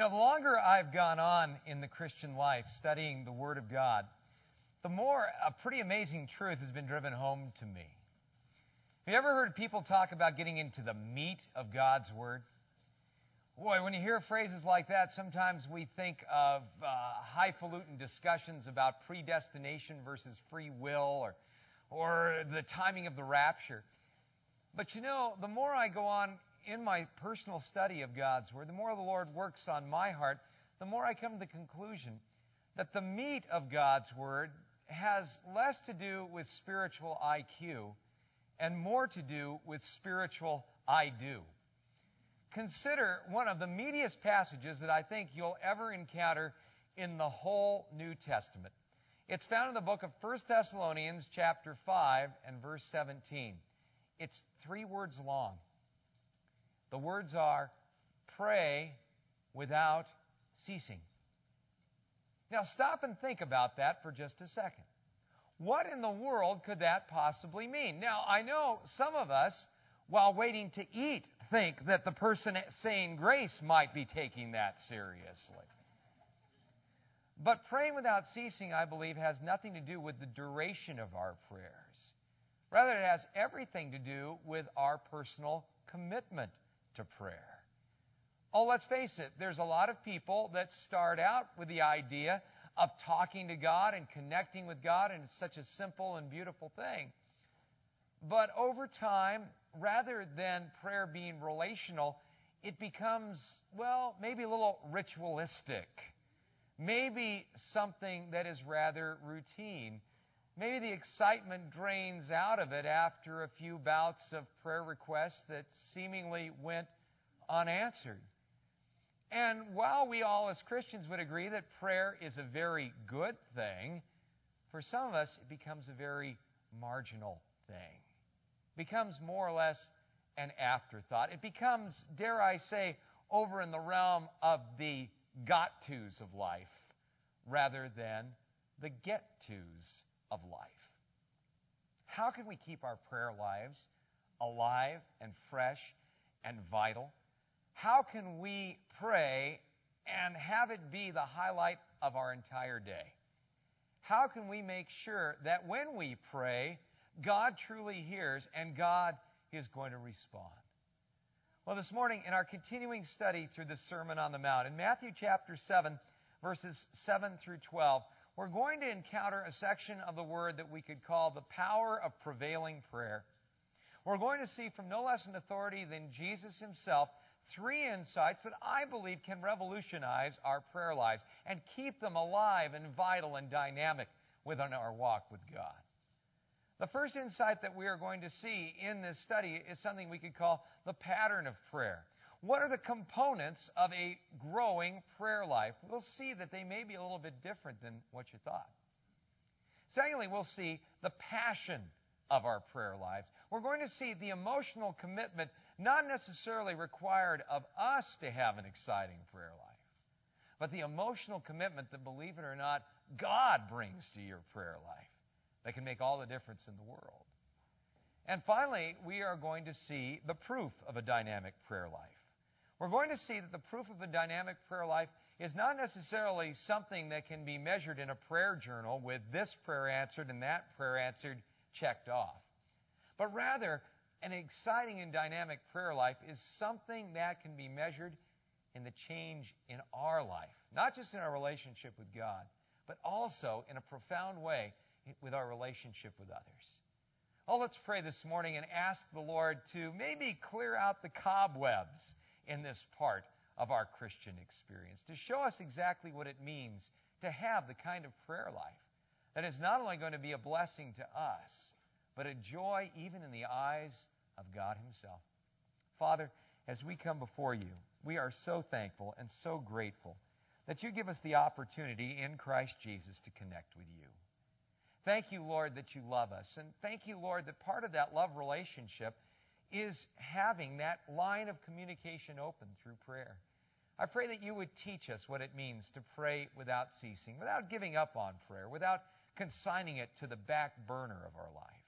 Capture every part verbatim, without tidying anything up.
know, the longer I've gone on in the Christian life studying the Word of God, the more a pretty amazing truth has been driven home to me. Have you ever heard people talk about getting into the meat of God's Word? Boy, when you hear phrases like that, sometimes we think of uh, highfalutin discussions about predestination versus free will or, or the timing of the rapture. But you know, the more I go on in my personal study of God's Word, the more the Lord works on my heart, the more I come to the conclusion that the meat of God's Word has less to do with spiritual I Q and more to do with spiritual I do. Consider one of the meatiest passages that I think you'll ever encounter in the whole New Testament. It's found in the book of First Thessalonians chapter five and verse seventeen. It's three words long. The words are, pray without ceasing. Now stop and think about that for just a second. What in the world could that possibly mean? Now, I know some of us, while waiting to eat, think that the person saying grace might be taking that seriously. But praying without ceasing, I believe, has nothing to do with the duration of our prayers. Rather, it has everything to do with our personal commitment to prayer. Oh, let's face it, there's a lot of people that start out with the idea of talking to God and connecting with God, and it's such a simple and beautiful thing. But over time, rather than prayer being relational, it becomes, well, maybe a little ritualistic. Maybe something that is rather routine. Maybe the excitement drains out of it after a few bouts of prayer requests that seemingly went unanswered. And while we all as Christians would agree that prayer is a very good thing, for some of us it becomes a very marginal thing. It becomes more or less an afterthought. It becomes, dare I say, over in the realm of the got-tos of life rather than the get-tos of life. How can we keep our prayer lives alive and fresh and vital? How can we pray and have it be the highlight of our entire day? How can we make sure that when we pray, God truly hears and God is going to respond? Well, this morning in our continuing study through the Sermon on the Mount, in Matthew chapter seven, verses seven through twelve, we're going to encounter a section of the Word that we could call the power of prevailing prayer. We're going to see from no less an authority than Jesus himself three insights that I believe can revolutionize our prayer lives and keep them alive and vital and dynamic within our walk with God. The first insight that we are going to see in this study is something we could call the pattern of prayer. What are the components of a growing prayer life? We'll see that they may be a little bit different than what you thought. Secondly, we'll see the passion of our prayer lives. We're going to see the emotional commitment not necessarily required of us to have an exciting prayer life, but the emotional commitment that, believe it or not, God brings to your prayer life that can make all the difference in the world. And finally, we are going to see the proof of a dynamic prayer life. We're going to see that the proof of a dynamic prayer life is not necessarily something that can be measured in a prayer journal with this prayer answered and that prayer answered checked off. But rather, an exciting and dynamic prayer life is something that can be measured in the change in our life, not just in our relationship with God, but also in a profound way with our relationship with others. Oh, let's pray this morning and ask the Lord to maybe clear out the cobwebs in this part of our Christian experience, to show us exactly what it means to have the kind of prayer life that is not only going to be a blessing to us, but a joy even in the eyes of God himself. Father, as we come before you, we are so thankful and so grateful that you give us the opportunity in Christ Jesus to connect with you. Thank you, Lord, that you love us. And thank you, Lord, that part of that love relationship is having that line of communication open through prayer. I pray that you would teach us what it means to pray without ceasing, without giving up on prayer, without consigning it to the back burner of our life.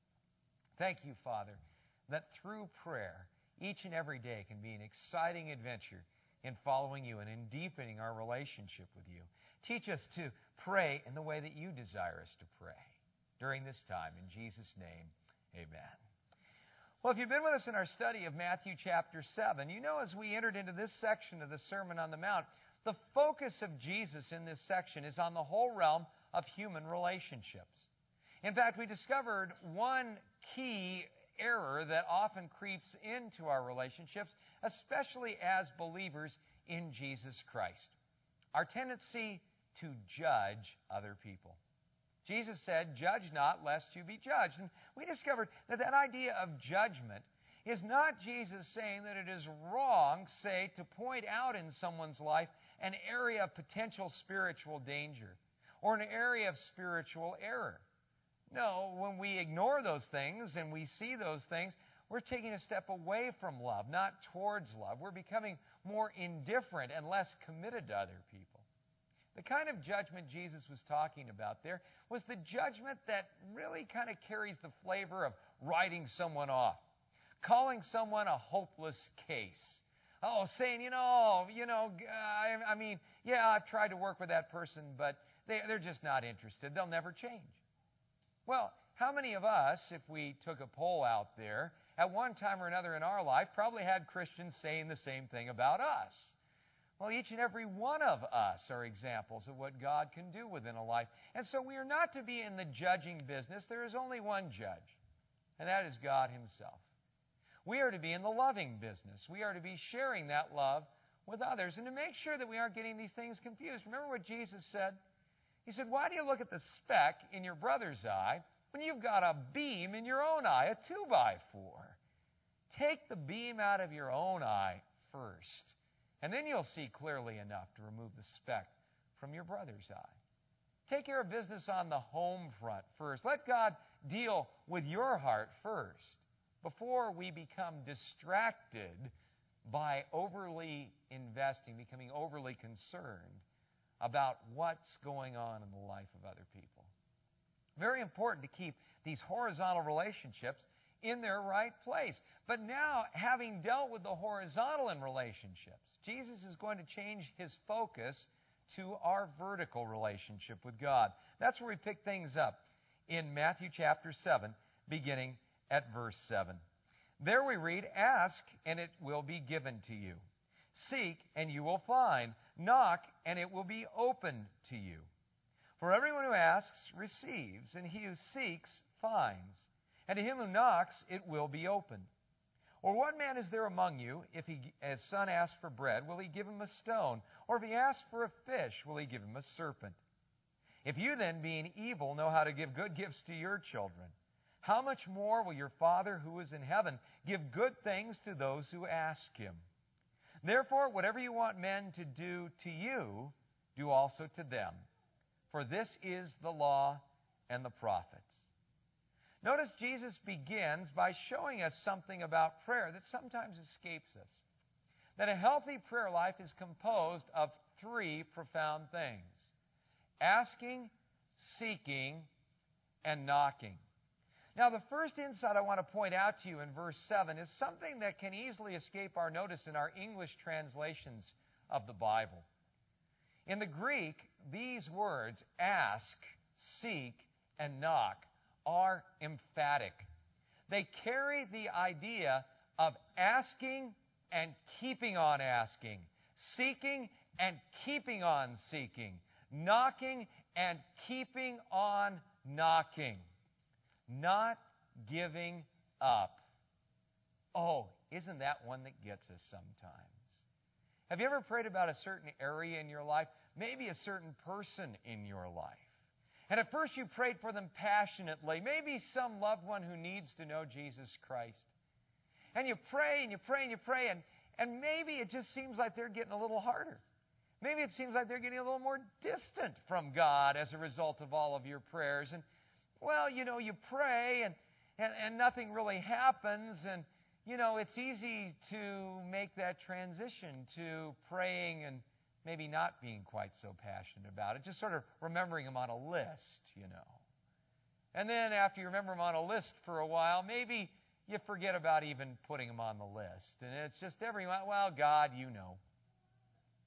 Thank you, Father, that through prayer, each and every day can be an exciting adventure in following you and in deepening our relationship with you. Teach us to pray in the way that you desire us to pray during this time. In Jesus' name, amen. Well, if you've been with us in our study of Matthew chapter seven, you know as we entered into this section of the Sermon on the Mount, the focus of Jesus in this section is on the whole realm of human relationships. In fact, we discovered one key error that often creeps into our relationships, especially as believers in Jesus Christ. Our tendency to judge other people. Jesus said, "Judge not, lest you be judged." And we discovered that that idea of judgment is not Jesus saying that it is wrong, say, to point out in someone's life an area of potential spiritual danger or an area of spiritual error. No, when we ignore those things and we see those things, we're taking a step away from love, not towards love. We're becoming more indifferent and less committed to other people. The kind of judgment Jesus was talking about there was the judgment that really kind of carries the flavor of writing someone off, calling someone a hopeless case. Oh, saying, you know, you know, I, I mean, yeah, I've tried to work with that person, but they, they're just not interested. They'll never change. Well, how many of us, if we took a poll out there, at one time or another in our life, probably had Christians saying the same thing about us? Well, each and every one of us are examples of what God can do within a life. And so we are not to be in the judging business. There is only one judge, and that is God Himself. We are to be in the loving business. We are to be sharing that love with others. And to make sure that we aren't getting these things confused, remember what Jesus said? He said, "Why do you look at the speck in your brother's eye when you've got a beam in your own eye, a two by four? Take the beam out of your own eye first, and then you'll see clearly enough to remove the speck from your brother's eye." Take care of business on the home front first. Let God deal with your heart first before we become distracted by overly investing, becoming overly concerned about what's going on in the life of other people. Very important to keep these horizontal relationships in their right place. But now, having dealt with the horizontal in relationships, Jesus is going to change His focus to our vertical relationship with God. That's where we pick things up in Matthew chapter seven, beginning at verse seven. There we read, "Ask, and it will be given to you. Seek, and you will find. Knock, and it will be opened to you. For everyone who asks receives, and he who seeks finds. And to him who knocks, it will be opened. Or what man is there among you, if he, his son asks for bread, will he give him a stone? Or if he asks for a fish, will he give him a serpent? If you then, being evil, know how to give good gifts to your children, how much more will your Father who is in heaven give good things to those who ask Him? Therefore, whatever you want men to do to you, do also to them. For this is the law and the prophets." Notice Jesus begins by showing us something about prayer that sometimes escapes us. That a healthy prayer life is composed of three profound things: asking, seeking, and knocking. Now, the first insight I want to point out to you in verse seven is something that can easily escape our notice in our English translations of the Bible. In the Greek, these words, ask, seek, and knock, are emphatic. They carry the idea of asking and keeping on asking, seeking and keeping on seeking, knocking and keeping on knocking. Not giving up. Oh, isn't that one that gets us sometimes? Have you ever prayed about a certain area in your life? Maybe a certain person in your life. And at first you prayed for them passionately. Maybe some loved one who needs to know Jesus Christ. And you pray and you pray and you pray and, and maybe it just seems like they're getting a little harder. Maybe it seems like they're getting a little more distant from God as a result of all of your prayers. And well, you know, you pray and, and, and nothing really happens. And, you know, it's easy to make that transition to praying and maybe not being quite so passionate about it. Just sort of remembering them on a list, you know. And then after you remember them on a list for a while, maybe you forget about even putting them on the list. And it's just every, well, God, you know.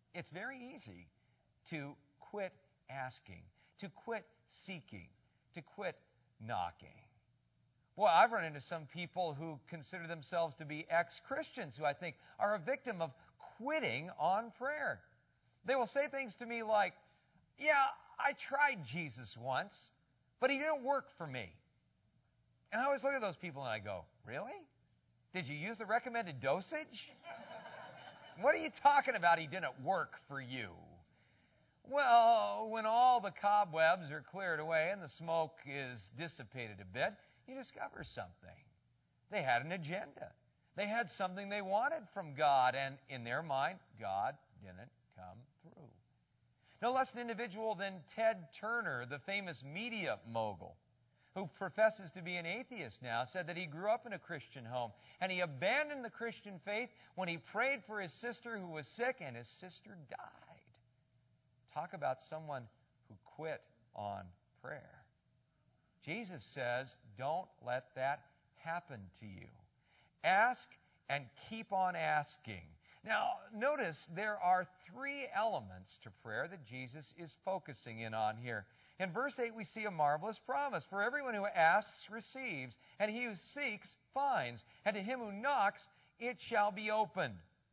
it's very easy to quit asking, to quit seeking, to quit knocking. Boy, I've run into some people who consider themselves to be ex-Christians who I think are a victim of quitting on prayer. They will say things to me like, yeah, I tried Jesus once, but he didn't work for me. And I always look at those people and I go, really? Did you use the recommended dosage? What are you talking about he didn't work for you? Well, when all the cobwebs are cleared away and the smoke is dissipated a bit, you discover something. They had an agenda. They had something they wanted from God, and in their mind, God didn't come through. No less an individual than Ted Turner, the famous media mogul, who professes to be an atheist now, said that he grew up in a Christian home, and he abandoned the Christian faith when he prayed for his sister who was sick, and his sister died. Talk about someone who quit on prayer. Jesus says, don't let that happen to you. Ask and keep on asking. Now, notice there are three elements to prayer that Jesus is focusing in on here. In verse eight, we see a marvelous promise. For everyone who asks receives, and he who seeks finds, and to him who knocks it shall be opened.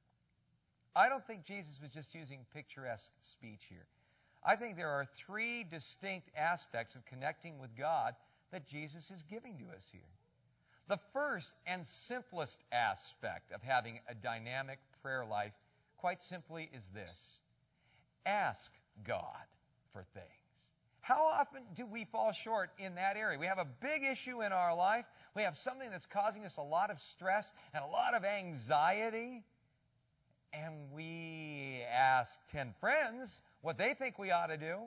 I don't think Jesus was just using picturesque speech here. I think there are three distinct aspects of connecting with God that Jesus is giving to us here. The first and simplest aspect of having a dynamic prayer life, quite simply, is this. Ask God for things. How often do we fall short in that area? We have a big issue in our life. We have something that's causing us a lot of stress and a lot of anxiety. And we ask ten friends what they think we ought to do.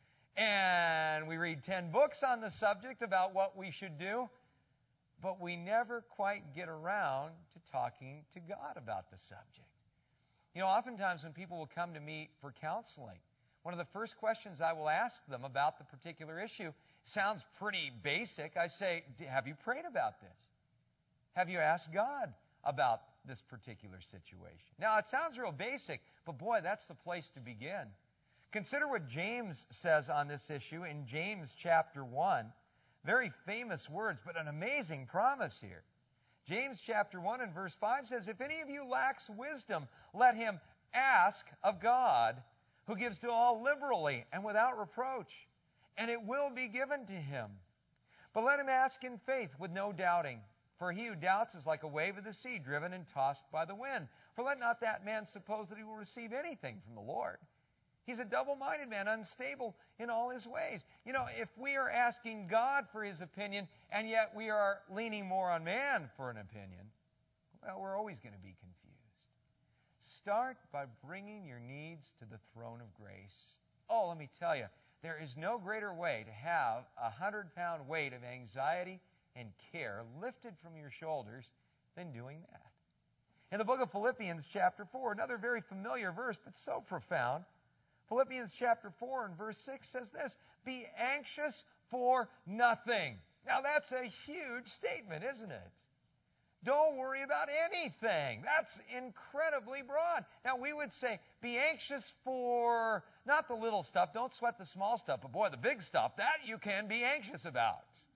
And we read ten books on the subject about what we should do. But we never quite get around to talking to God about the subject. You know, oftentimes when people will come to me for counseling, one of the first questions I will ask them about the particular issue sounds pretty basic. I say, have you prayed about this? Have you asked God about this particular situation? Now, it sounds real basic, but boy, that's the place to begin. Consider what James says on this issue in James chapter one. Very famous words, but an amazing promise here. James chapter one and verse five says, if any of you lacks wisdom, let him ask of God, who gives to all liberally and without reproach, and it will be given to him. But let him ask in faith with no doubting. For he who doubts is like a wave of the sea, driven and tossed by the wind. For let not that man suppose that he will receive anything from the Lord. He's a double-minded man, unstable in all his ways. You know, if we are asking God for his opinion, and yet we are leaning more on man for an opinion, well, we're always going to be confused. Start by bringing your needs to the throne of grace. Oh, let me tell you, there is no greater way to have a hundred-pound weight of anxiety and care lifted from your shoulders than doing that. In the book of Philippians chapter four, another very familiar verse, but so profound, Philippians chapter four and verse six says this, be anxious for nothing. Now that's a huge statement, isn't it? Don't worry about anything. That's incredibly broad. Now we would say, be anxious for not the little stuff. Don't sweat the small stuff. But boy, the big stuff, that you can be anxious about.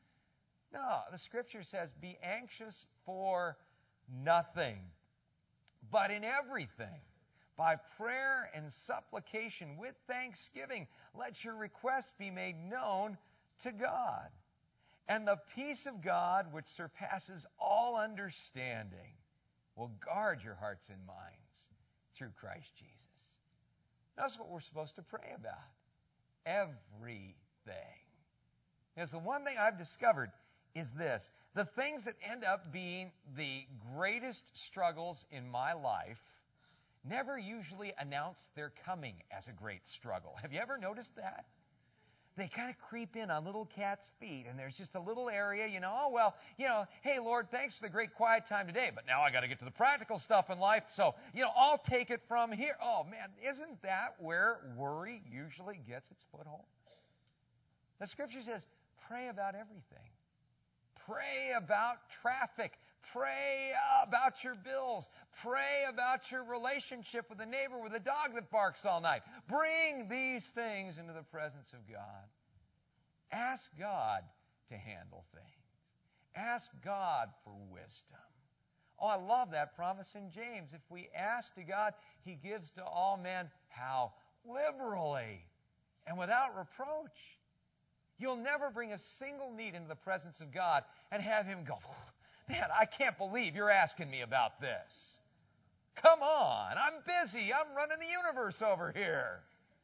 No, the Scripture says, be anxious for nothing, but in everything. By prayer and supplication with thanksgiving, let your requests be made known to God. And the peace of God, which surpasses all understanding, will guard your hearts and minds through Christ Jesus. That's what we're supposed to pray about. Everything. Because the one thing I've discovered is this. The things that end up being the greatest struggles in my life never usually announce their coming as a great struggle. Have you ever noticed that? They kind of creep in on little cat's feet, and there's just a little area, you know, oh, well, you know, hey, Lord, thanks for the great quiet time today, but now I got to get to the practical stuff in life, so, you know, I'll take it from here. Oh, man, isn't that where worry usually gets its foothold? The Scripture says, pray about everything. Pray about traffic. Pray about your bills. Pray about your relationship with a neighbor with a dog that barks all night. Bring these things into the presence of God. Ask God to handle things. Ask God for wisdom. Oh, I love that promise in James. If we ask to God, He gives to all men how? Liberally and without reproach. You'll never bring a single need into the presence of God and have Him go, man, I can't believe you're asking me about this. Come on, I'm busy. I'm running the universe over here.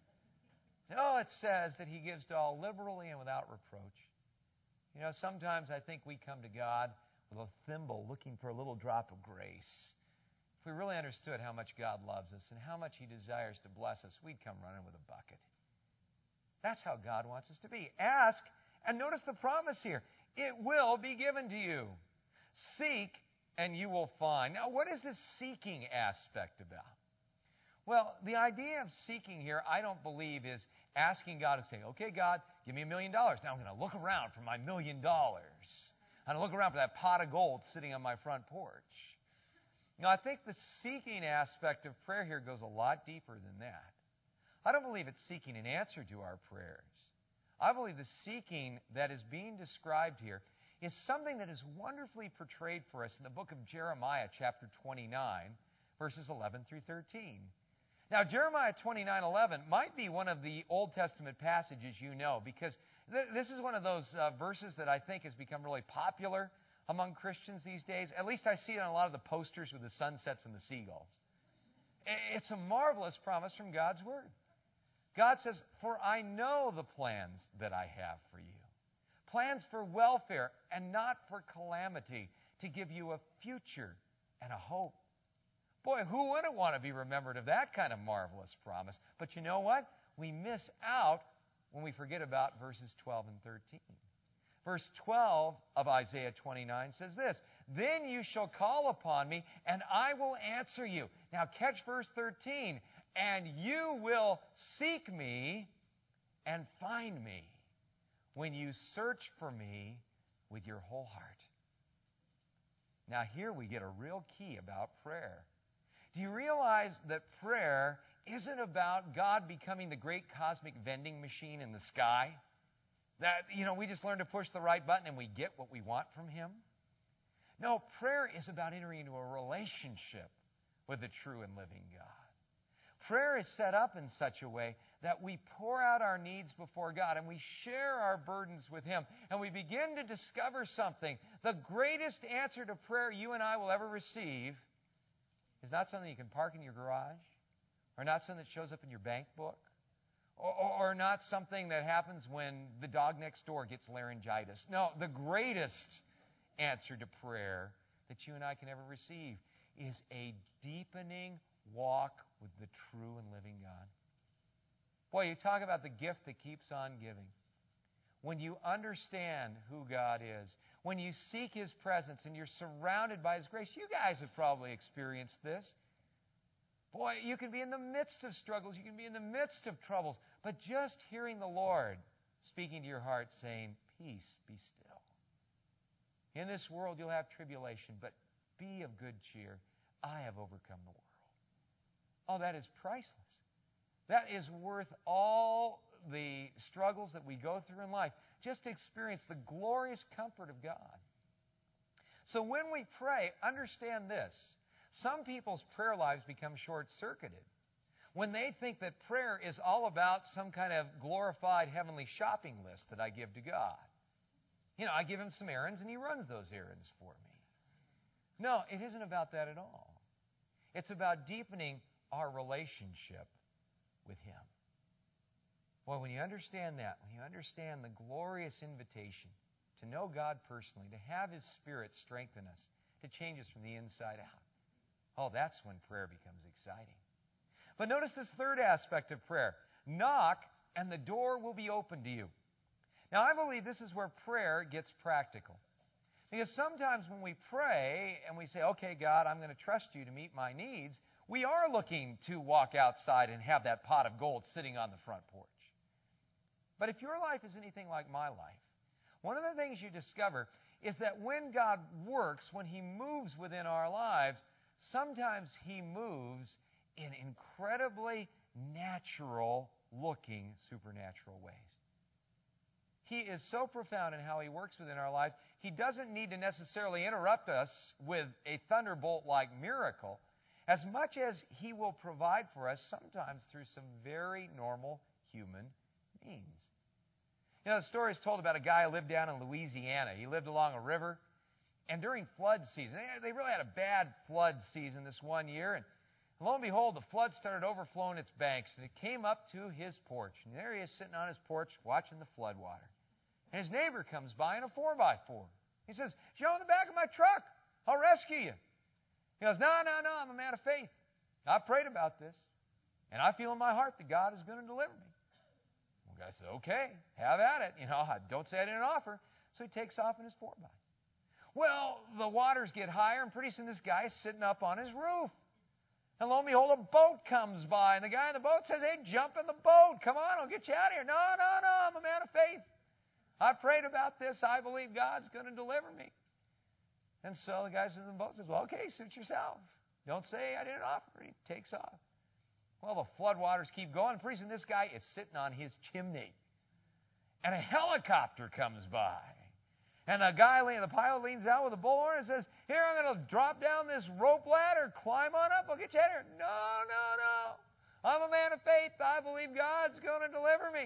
No, it says that He gives to all liberally and without reproach. You know, sometimes I think we come to God with a thimble looking for a little drop of grace. If we really understood how much God loves us and how much He desires to bless us, we'd come running with a bucket. That's how God wants us to be. Ask, and notice the promise here. It will be given to you. Seek, and you will find. Now, what is this seeking aspect about? Well, the idea of seeking here, I don't believe, is asking God to say, okay, God, give me a million dollars. Now I'm going to look around for my million dollars. I'm going to look around for that pot of gold sitting on my front porch. Now, I think the seeking aspect of prayer here goes a lot deeper than that. I don't believe it's seeking an answer to our prayers. I believe the seeking that is being described here is something that is wonderfully portrayed for us in the book of Jeremiah, chapter twenty-nine, verses eleven through thirteen. Now, Jeremiah twenty-nine eleven might be one of the Old Testament passages you know, because th- this is one of those uh, verses that I think has become really popular among Christians these days. At least I see it on a lot of the posters with the sunsets and the seagulls. It's a marvelous promise from God's Word. God says, for I know the plans that I have for you. Plans for welfare and not for calamity, to give you a future and a hope. Boy, who wouldn't want to be remembered of that kind of marvelous promise? But you know what? We miss out when we forget about verses twelve and thirteen. Verse twelve of Isaiah twenty-nine says this, then you shall call upon me, and I will answer you. Now catch verse thirteen. And you will seek me and find me when you search for me with your whole heart. Now here we get a real key about prayer. Do you realize that prayer isn't about God becoming the great cosmic vending machine in the sky? That, you know, we just learn to push the right button and we get what we want from Him? No, prayer is about entering into a relationship with the true and living God. Prayer is set up in such a way that we pour out our needs before God and we share our burdens with Him and we begin to discover something. The greatest answer to prayer you and I will ever receive is not something you can park in your garage, or not something that shows up in your bank book, or, or, or not something that happens when the dog next door gets laryngitis. No, the greatest answer to prayer that you and I can ever receive is a deepening walk with the true and living God. Boy, you talk about the gift that keeps on giving. When you understand who God is, when you seek His presence and you're surrounded by His grace, you guys have probably experienced this. Boy, you can be in the midst of struggles, you can be in the midst of troubles, but just hearing the Lord speaking to your heart saying, peace, be still. In this world you'll have tribulation, but be of good cheer. I have overcome the world. Oh, that is priceless. That is worth all the struggles that we go through in life, just to experience the glorious comfort of God. So when we pray, understand this. Some people's prayer lives become short-circuited when they think that prayer is all about some kind of glorified heavenly shopping list that I give to God. You know, I give Him some errands and He runs those errands for me. No, it isn't about that at all. It's about deepening our relationship with Him. Well, when you understand that, when you understand the glorious invitation to know God personally, to have His Spirit strengthen us, to change us from the inside out, oh, that's when prayer becomes exciting. But notice this third aspect of prayer. Knock, and the door will be open to you. Now, I believe this is where prayer gets practical. Because sometimes when we pray and we say, okay, God, I'm going to trust you to meet my needs, we are looking to walk outside and have that pot of gold sitting on the front porch. But if your life is anything like my life, one of the things you discover is that when God works, when He moves within our lives, sometimes He moves in incredibly natural-looking supernatural ways. He is so profound in how He works within our lives, He doesn't need to necessarily interrupt us with a thunderbolt-like miracle, as much as He will provide for us sometimes through some very normal human means. You know, the story is told about a guy who lived down in Louisiana. He lived along a river, and during flood season, they really had a bad flood season this one year, and lo and behold, the flood started overflowing its banks, and it came up to his porch. And there he is sitting on his porch watching the flood water. And his neighbor comes by in a four by four. He says, "Joe, in the back of my truck. I'll rescue you." He goes, "No, no, no, I'm a man of faith. I've prayed about this, and I feel in my heart that God is going to deliver me." Well, the guy says, "Okay, have at it. You know, don't say I didn't offer." So he takes off in his four by. Well, the waters get higher, and pretty soon this guy is sitting up on his roof. And lo and behold, a boat comes by, and the guy in the boat says, "Hey, jump in the boat. Come on, I'll get you out of here." "No, no, no, I'm a man of faith. I've prayed about this. I believe God's going to deliver me." And so the guy in the boat says, "Well, okay, suit yourself. Don't say I didn't offer." He takes off. Well, the floodwaters keep going. Pretty soon this guy is sitting on his chimney. And a helicopter comes by. And the guy, the pilot leans out with a bullhorn and says, "Here, I'm going to drop down this rope ladder, climb on up, I'll get you out of here." "No, no, no. I'm a man of faith. I believe God's going to deliver me."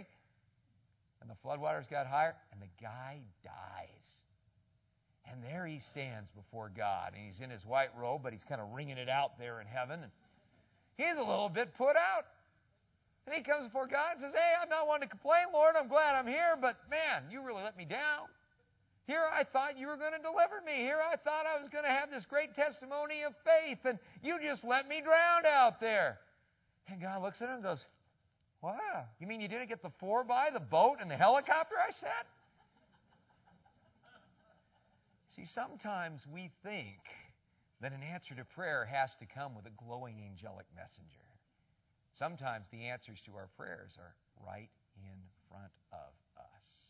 And the floodwaters got higher, and the guy dies. And there he stands before God. And he's in his white robe, but he's kind of wringing it out there in heaven. And he's a little bit put out. And he comes before God and says, "Hey, I'm not one to complain, Lord. I'm glad I'm here, but man, you really let me down. Here I thought you were going to deliver me. Here I thought I was going to have this great testimony of faith, and you just let me drown out there." And God looks at him and goes, "Wow, you mean you didn't get the four by, the boat, and the helicopter I sent?" See, sometimes we think that an answer to prayer has to come with a glowing angelic messenger. Sometimes the answers to our prayers are right in front of us.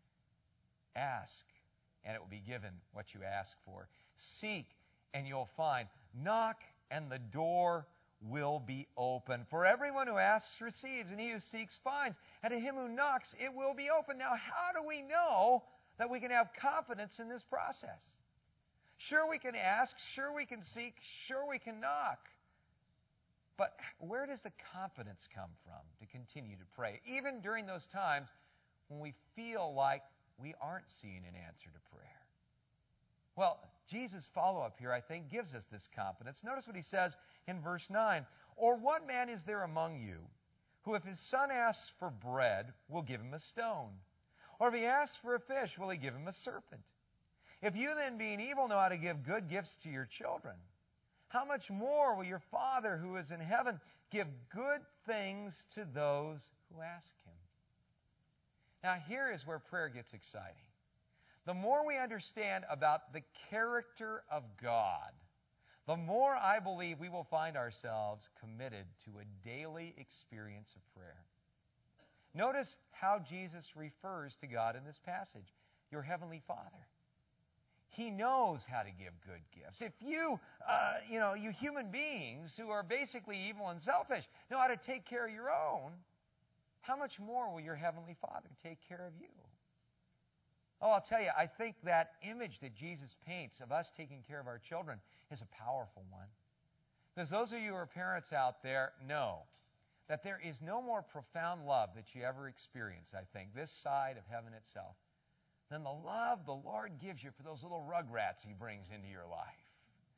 Ask, and it will be given what you ask for. Seek, and you'll find. Knock, and the door will be open. For everyone who asks receives, and he who seeks finds. And to him who knocks, it will be open. Now, how do we know that we can have confidence in this process? Sure, we can ask. Sure, we can seek. Sure, we can knock. But where does the confidence come from to continue to pray, even during those times when we feel like we aren't seeing an answer to prayer? Well, Jesus' follow-up here, I think, gives us this confidence. Notice what he says in verse nine. "Or what man is there among you who, if his son asks for bread, will give him a stone? Or if he asks for a fish, will he give him a serpent? If you then, being evil, know how to give good gifts to your children, how much more will your Father who is in heaven give good things to those who ask him?" Now, here is where prayer gets exciting. The more we understand about the character of God, the more I believe we will find ourselves committed to a daily experience of prayer. Notice how Jesus refers to God in this passage, your Heavenly Father. He knows how to give good gifts. If you, uh, you know, you human beings who are basically evil and selfish know how to take care of your own, how much more will your Heavenly Father take care of you? Oh, I'll tell you, I think that image that Jesus paints of us taking care of our children is a powerful one. Because those of you who are parents out there know that there is no more profound love that you ever experience, I think, this side of heaven itself, than the love the Lord gives you for those little rugrats He brings into your life.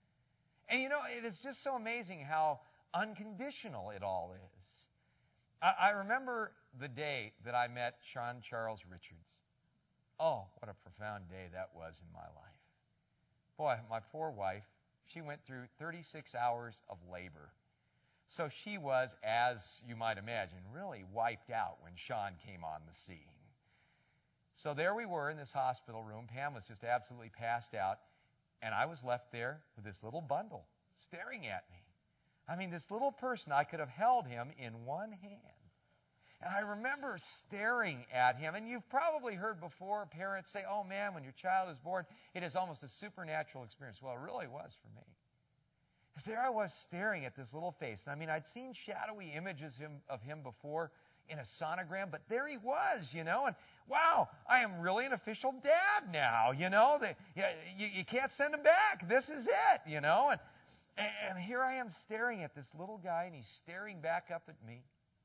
And you know, it is just so amazing how unconditional it all is. I, I remember the day that I met Sean Charles Richards. Oh, what a profound day that was in my life. Boy, my poor wife, she went through thirty-six hours of labor. So she was, as you might imagine, really wiped out when Sean came on the scene. So there we were in this hospital room. Pam was just absolutely passed out. And I was left there with this little bundle staring at me. I mean, this little person, I could have held him in one hand. And I remember staring at him. And you've probably heard before parents say, "Oh, man, when your child is born, it is almost a supernatural experience." Well, it really was for me. Because there I was staring at this little face. And I mean, I'd seen shadowy images of him, of him before in a sonogram, but there he was, you know, and wow, I am really an official dad now, you know. The, you, you can't send him back. This is it, you know. And, and here I am staring at this little guy, and he's staring back up at me.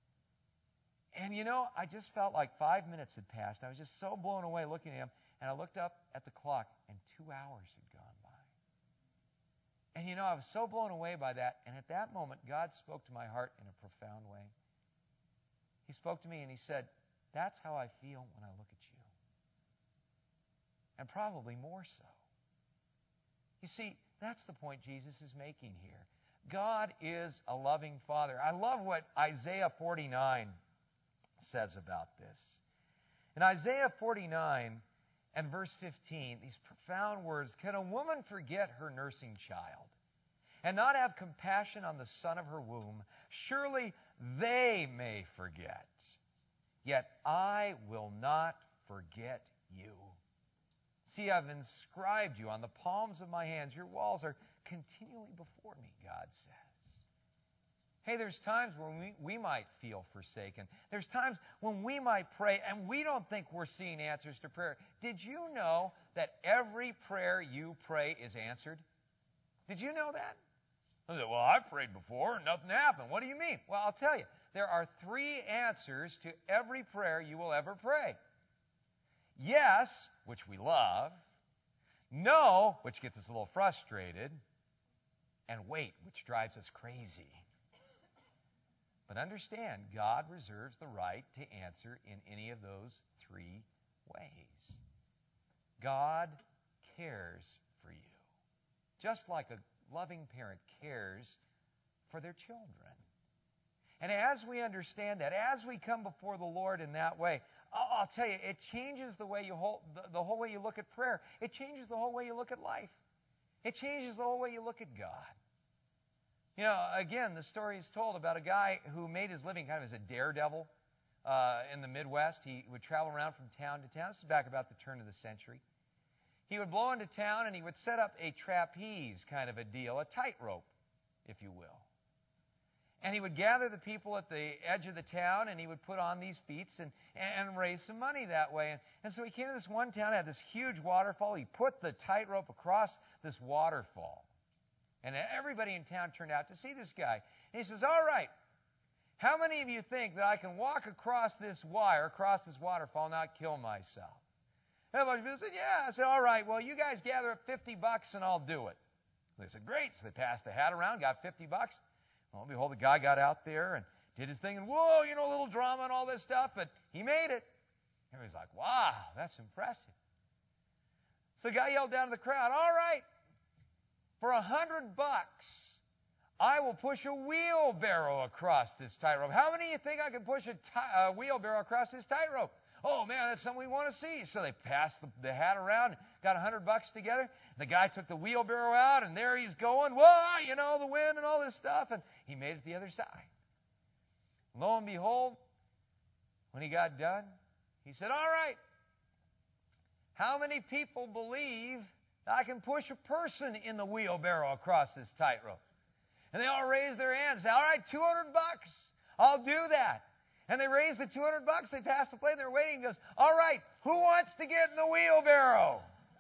And, you know, I just felt like five minutes had passed. I was just so blown away looking at him, and I looked up at the clock, and two hours had gone by. And, you know, I was so blown away by that, and at that moment, God spoke to my heart in a profound way. He spoke to me, and he said, that's how I feel when I look at you. And probably more so. You see, that's the point Jesus is making here. God is a loving Father. I love what Isaiah forty-nine says about this. In Isaiah forty-nine and verse fifteen, these profound words, can a woman forget her nursing child and not have compassion on the son of her womb? Surely they may forget, yet I will not forget you. See, I've inscribed you on the palms of my hands. Your walls are continually before me, God says. Hey, there's times when we, we might feel forsaken. There's times when we might pray and we don't think we're seeing answers to prayer. Did you know that every prayer you pray is answered? Did you know that? I said, well, I've prayed before and nothing happened. What do you mean? Well, I'll tell you. There are three answers to every prayer you will ever pray. Yes, which we love. No, which gets us a little frustrated. And wait, which drives us crazy. But understand, God reserves the right to answer in any of those three ways. God cares for you, just like a loving parent cares for their children. And as we understand that, as we come before the Lord in that way, I'll, I'll tell you, it changes the way you hold, the, the whole way you look at prayer. It changes the whole way you look at life. It changes the whole way you look at God. You know, again, the story is told about a guy who made his living kind of as a daredevil uh, in the Midwest. He would travel around from town to town. This is back about the turn of the century. He would blow into town and he would set up a trapeze kind of a deal, a tightrope, if you will. And he would gather the people at the edge of the town and he would put on these feats and, and raise some money that way. And, and so he came to this one town, had this huge waterfall. He put the tightrope across this waterfall. And everybody in town turned out to see this guy. And he says, all right, how many of you think that I can walk across this wire, across this waterfall, and not kill myself? And a bunch of people said, yeah. I said, all right, well, you guys gather up fifty bucks and I'll do it. They said, great. So they passed the hat around, got fifty bucks. Well, behold, the guy got out there and did his thing, and whoa, you know, a little drama and all this stuff, but he made it. Everybody's like, wow, that's impressive. So the guy yelled down to the crowd, all right, for a hundred bucks, I will push a wheelbarrow across this tightrope. How many of you think I can push a ti- uh, wheelbarrow across this tightrope? Oh, man, that's something we want to see. So they passed the, the hat around, got a hundred bucks together. The guy took the wheelbarrow out, and there he's going. Whoa, you know, the wind and all this stuff. And he made it to the other side. Lo and behold, when he got done, he said, all right, how many people believe that I can push a person in the wheelbarrow across this tightrope? And they all raised their hands and said, all right, two hundred bucks. I'll do that. And they raised the two hundred bucks. They passed the plate. They're waiting. He goes, all right, who wants to get in the wheelbarrow?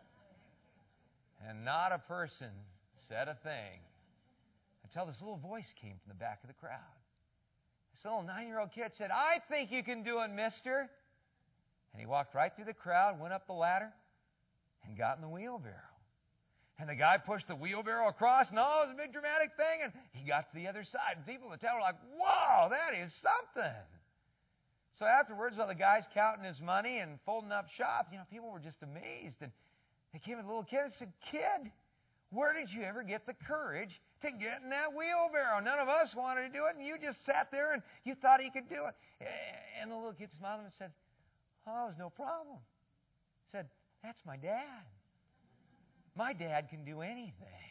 And not a person said a thing until this little voice came from the back of the crowd. This little nine-year-old kid said, I think you can do it, mister. And he walked right through the crowd, went up the ladder, and got in the wheelbarrow. And the guy pushed the wheelbarrow across, and oh, it was a big dramatic thing, and he got to the other side. And people in the town were like, whoa, that is something. So afterwards, while the guy's counting his money and folding up shop, you know, people were just amazed. And they came to the little kid and said, kid, where did you ever get the courage to get in that wheelbarrow? None of us wanted to do it, and you just sat there and you thought he could do it. And the little kid smiled and said, oh, it was no problem. He said, that's my dad. My dad can do anything.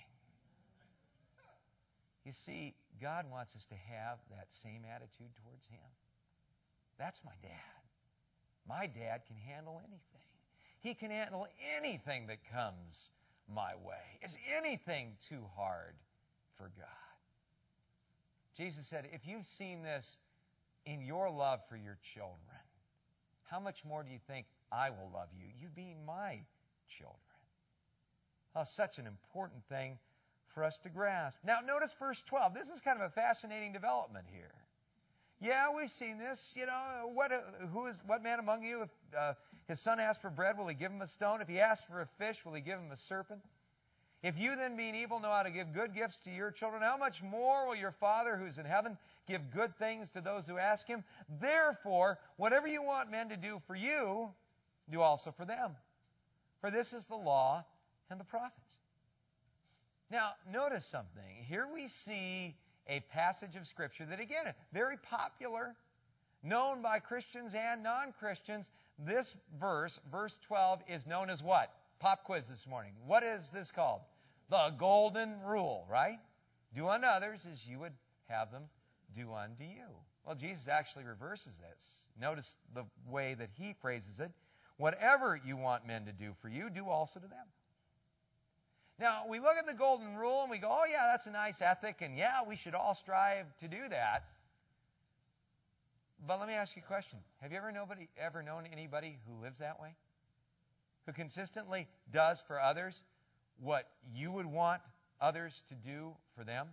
You see, God wants us to have that same attitude towards Him. That's my dad. My dad can handle anything. He can handle anything that comes my way. Is anything too hard for God. Jesus said, if you've seen this in your love for your children, how much more do you think I will love you, you being my children? Oh, such an important thing for us to grasp. Now, notice verse twelve. This is kind of a fascinating development here. Yeah, we've seen this. You know, what who is what man among you, if uh, his son asks for bread, will he give him a stone? If he asks for a fish, will he give him a serpent? If you then, being evil, know how to give good gifts to your children, how much more will your Father who's in heaven give good things to those who ask him? Therefore, whatever you want men to do for you, do also for them. For this is the law and the prophets. Now, notice something. Here we see a passage of Scripture that, again, is very popular, known by Christians and non-Christians. This verse, verse twelve, is known as what? Pop quiz this morning. What is this called? The golden rule, right? Do unto others as you would have them do unto you. Well, Jesus actually reverses this. Notice the way that he phrases it. Whatever you want men to do for you, do also to them. Now, we look at the golden rule and we go, oh yeah, that's a nice ethic, and yeah, we should all strive to do that. But let me ask you a question. Have you ever nobody ever known anybody who lives that way? Who consistently does for others what you would want others to do for them?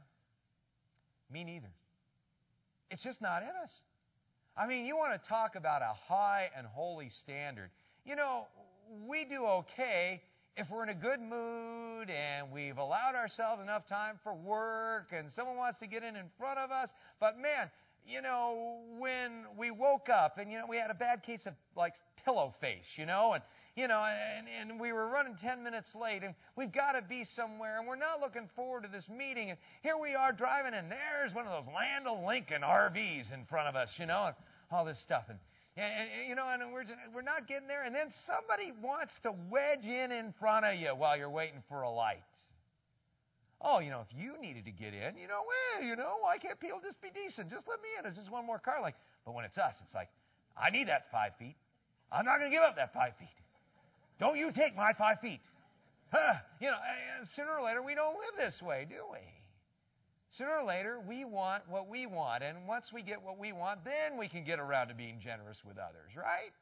Me neither. It's just not in us. I mean, you want to talk about a high and holy standard. You know, we do okay if we're in a good mood and we've allowed ourselves enough time for work and someone wants to get in in front of us. But man, you know, when we woke up and, you know, we had a bad case of, like, pillow face, you know, and, you know, and, and we were running ten minutes late, and we've got to be somewhere, and we're not looking forward to this meeting, and here we are driving, and there's one of those Land O'Lincoln R Vs in front of us, you know, and all this stuff, and, and, and you know, and we're, just, we're not getting there, and then somebody wants to wedge in in front of you while you're waiting for a light. Oh, you know, if you needed to get in, you know, well, you know, why can't people just be decent? Just let me in. It's just one more car. Like, but when it's us, it's like, I need that five feet. I'm not going to give up that five feet. Don't you take my five feet. Huh. You know, sooner or later, we don't live this way, do we? Sooner or later, we want what we want. And once we get what we want, then we can get around to being generous with others, right?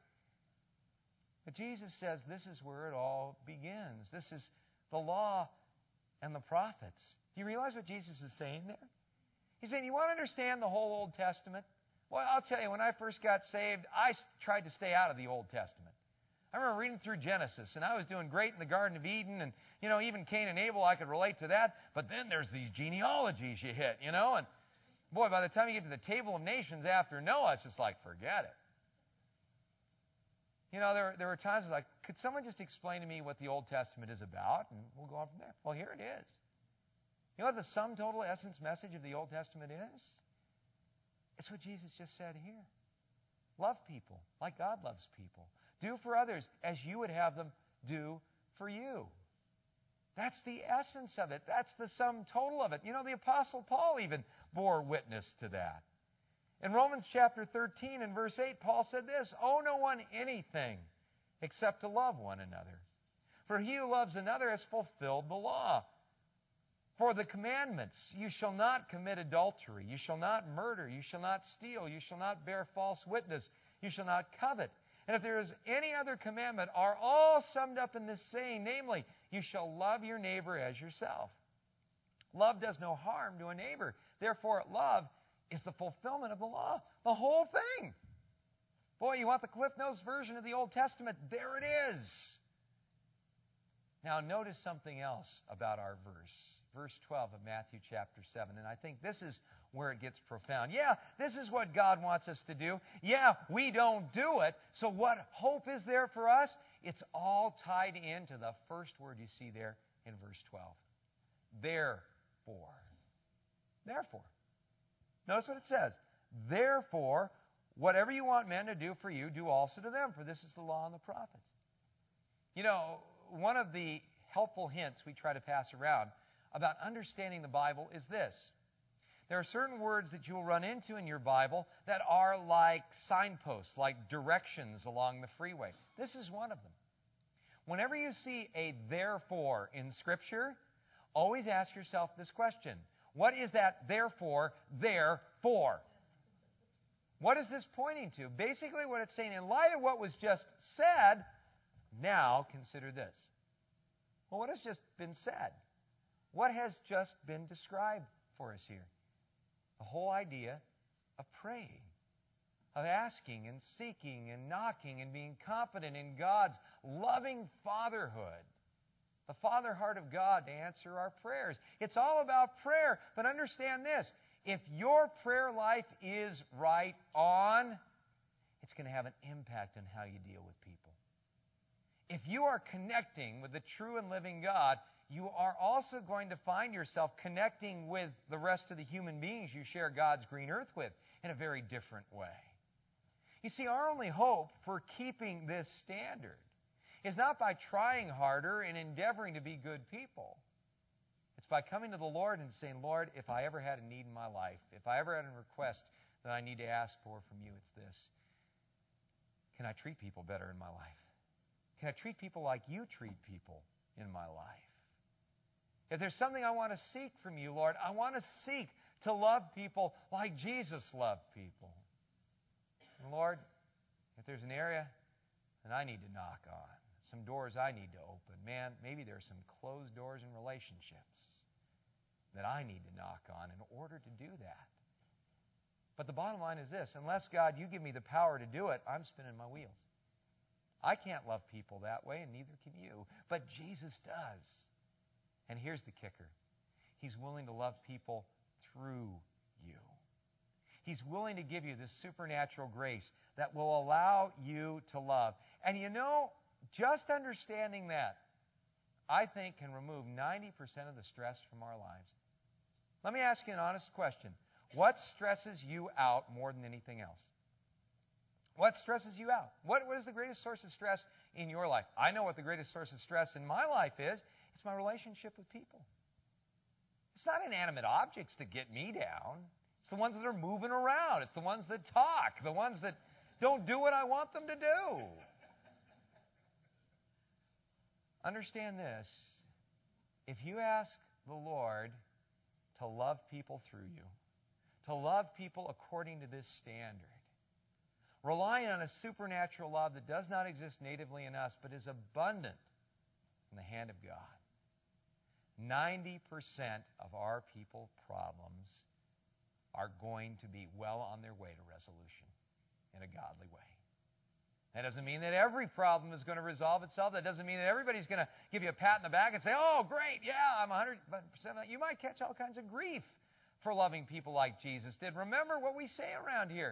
But Jesus says this is where it all begins. This is the law and the prophets. Do you realize what Jesus is saying there? He's saying, you want to understand the whole Old Testament? Well, I'll tell you, when I first got saved, I tried to stay out of the Old Testament. I remember reading through Genesis, and I was doing great in the Garden of Eden, and, you know, even Cain and Abel, I could relate to that. But then there's these genealogies you hit, you know, and boy, by the time you get to the Table of Nations after Noah, it's just like, forget it. You know, there, there were times I was like, could someone just explain to me what the Old Testament is about? And we'll go on from there. Well, here it is. You know what the sum total essence message of the Old Testament is? It's what Jesus just said here. Love people like God loves people. Do for others as you would have them do for you. That's the essence of it. That's the sum total of it. You know, the Apostle Paul even bore witness to that. In Romans chapter thirteen and verse eight, Paul said this, owe no one anything except to love one another. For he who loves another has fulfilled the law. For the commandments, you shall not commit adultery, you shall not murder, you shall not steal, you shall not bear false witness, you shall not covet. And if there is any other commandment, are all summed up in this saying, namely, you shall love your neighbor as yourself. Love does no harm to a neighbor. Therefore, love is the fulfillment of the law. The whole thing. Boy, you want the Cliff Notes version of the Old Testament? There it is. Now, notice something else about our verse. Verse twelve of Matthew chapter seven. And I think this is where it gets profound. Yeah, this is what God wants us to do. Yeah, we don't do it. So what hope is there for us? It's all tied into the first word you see there in verse twelve. Therefore. Therefore. Notice what it says. Therefore, whatever you want men to do for you, do also to them, for this is the law and the prophets. You know, one of the helpful hints we try to pass around about understanding the Bible is this. There are certain words that you will run into in your Bible that are like signposts, like directions along the freeway. This is one of them. Whenever you see a therefore in Scripture, always ask yourself this question. What is that therefore there for? What is this pointing to? Basically what it's saying, in light of what was just said, now consider this. Well, what has just been said? What has just been described for us here? The whole idea of praying, of asking and seeking and knocking and being confident in God's loving fatherhood, the father heart of God to answer our prayers. It's all about prayer, but understand this. If your prayer life is right on, it's going to have an impact on how you deal with people. If you are connecting with the true and living God, you are also going to find yourself connecting with the rest of the human beings you share God's green earth with in a very different way. You see, our only hope for keeping this standard is not by trying harder and endeavoring to be good people. It's by coming to the Lord and saying, Lord, if I ever had a need in my life, if I ever had a request that I need to ask for from you, it's this. Can I treat people better in my life? Can I treat people like you treat people in my life? If there's something I want to seek from you, Lord, I want to seek to love people like Jesus loved people. And Lord, if there's an area that I need to knock on, some doors I need to open, man, maybe there's some closed doors in relationships that I need to knock on in order to do that. But the bottom line is this: unless, God, you give me the power to do it, I'm spinning my wheels. I can't love people that way, and neither can you. But Jesus does. And here's the kicker. He's willing to love people through you. He's willing to give you this supernatural grace that will allow you to love. And you know, just understanding that, I think, can remove ninety percent of the stress from our lives. Let me ask you an honest question. What stresses you out more than anything else? What stresses you out? What, what is the greatest source of stress in your life? I know what the greatest source of stress in my life is. It's my relationship with people. It's not inanimate objects that get me down. It's the ones that are moving around. It's the ones that talk. The ones that don't do what I want them to do. Understand this. If you ask the Lord to love people through you, to love people according to this standard, relying on a supernatural love that does not exist natively in us, but is abundant in the hand of God, ninety percent of our people problems are going to be well on their way to resolution in a godly way. That doesn't mean that every problem is going to resolve itself. That doesn't mean that everybody's going to give you a pat in the back and say, oh, great, yeah, I'm one hundred percent. You might catch all kinds of grief for loving people like Jesus did. Remember what we say around here.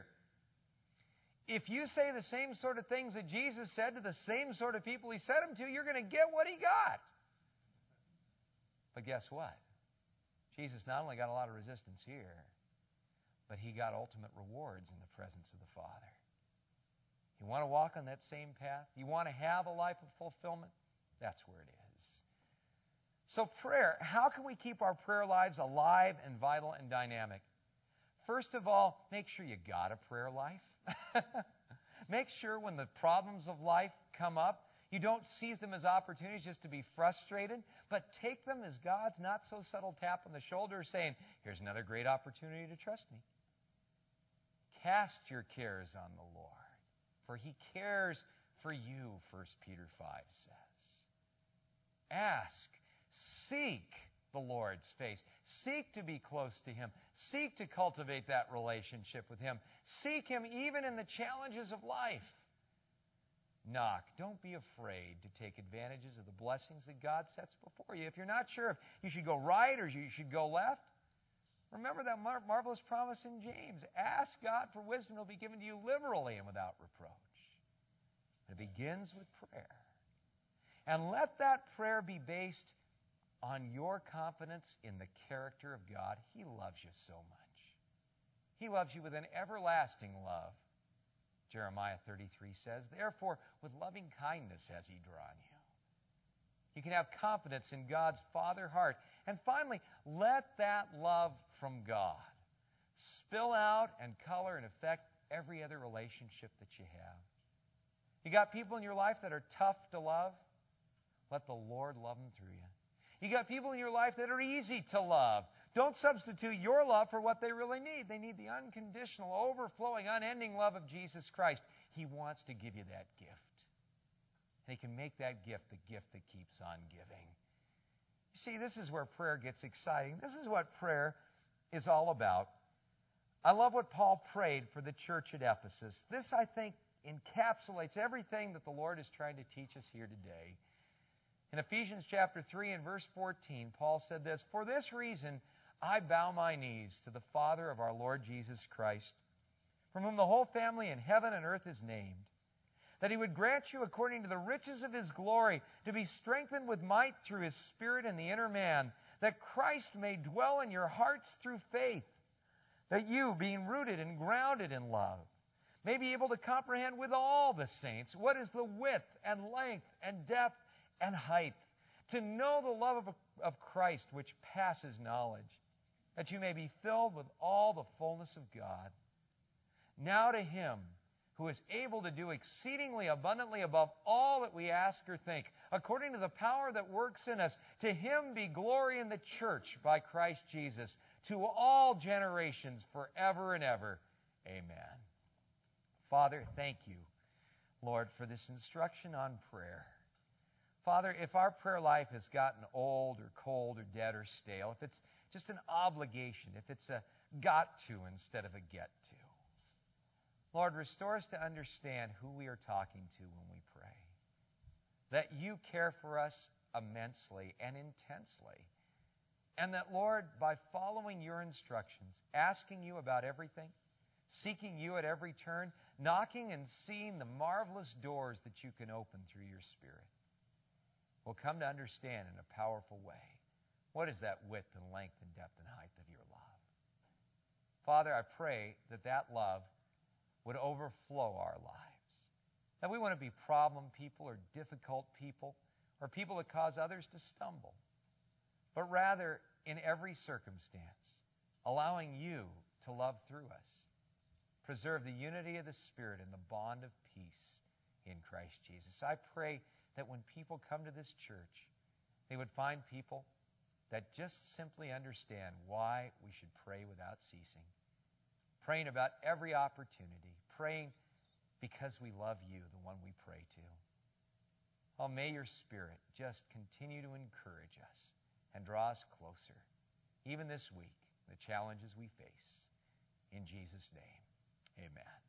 If you say the same sort of things that Jesus said to the same sort of people he said them to, you're going to get what he got. But guess what? Jesus not only got a lot of resistance here, but he got ultimate rewards in the presence of the Father. You want to walk on that same path? You want to have a life of fulfillment? That's where it is. So prayer, how can we keep our prayer lives alive and vital and dynamic? First of all, make sure you got a prayer life. Make sure when the problems of life come up, you don't seize them as opportunities just to be frustrated, but take them as God's not-so-subtle tap on the shoulder saying, here's another great opportunity to trust me. Cast your cares on the Lord, for he cares for you, First Peter five says. Ask, seek the Lord's face. Seek to be close to him. Seek to cultivate that relationship with him. Seek him even in the challenges of life. Knock. Don't be afraid to take advantages of the blessings that God sets before you. If you're not sure if you should go right or you should go left, remember that mar- marvelous promise in James. Ask God for wisdom. It will be given to you liberally and without reproach. It begins with prayer. And let that prayer be based on your confidence in the character of God. He loves you so much. He loves you with an everlasting love. Jeremiah thirty-three says, therefore, with loving kindness has he drawn you. You can have confidence in God's Father heart. And finally, let that love from God spill out and color and affect every other relationship that you have. You got people in your life that are tough to love? Let the Lord love them through you. You got people in your life that are easy to love. Don't substitute your love for what they really need. They need the unconditional, overflowing, unending love of Jesus Christ. He wants to give you that gift. And He can make that gift the gift that keeps on giving. You see, this is where prayer gets exciting. This is what prayer is all about. I love what Paul prayed for the church at Ephesus. This, I think, encapsulates everything that the Lord is trying to teach us here today. In Ephesians chapter three and verse fourteen, Paul said this, "For this reason I bow my knees to the Father of our Lord Jesus Christ, from whom the whole family in heaven and earth is named, that He would grant you, according to the riches of His glory, to be strengthened with might through His Spirit in the inner man, that Christ may dwell in your hearts through faith, that you, being rooted and grounded in love, may be able to comprehend with all the saints what is the width and length and depth and height, to know the love of, of Christ which passes knowledge, that you may be filled with all the fullness of God. Now to Him who is able to do exceedingly abundantly above all that we ask or think, according to the power that works in us, to Him be glory in the church by Christ Jesus, to all generations forever and ever. Amen." Father, thank you, Lord, for this instruction on prayer. Father, if our prayer life has gotten old or cold or dead or stale, if it's just an obligation, if it's a got to instead of a get to, Lord, restore us to understand who we are talking to when we pray. That you care for us immensely and intensely. And that, Lord, by following your instructions, asking you about everything, seeking you at every turn, knocking and seeing the marvelous doors that you can open through your Spirit, we'll come to understand in a powerful way what is that width and length and depth and height of your love. Father, I pray that that love would overflow our lives. That we wouldn't be problem people or difficult people or people that cause others to stumble, but rather in every circumstance, allowing you to love through us. Preserve the unity of the Spirit and the bond of peace in Christ Jesus. I pray that when people come to this church, they would find people that just simply understand why we should pray without ceasing. Praying about every opportunity. Praying because we love you, the one we pray to. Oh, may your Spirit just continue to encourage us and draw us closer, even this week, the challenges we face. In Jesus' name, amen.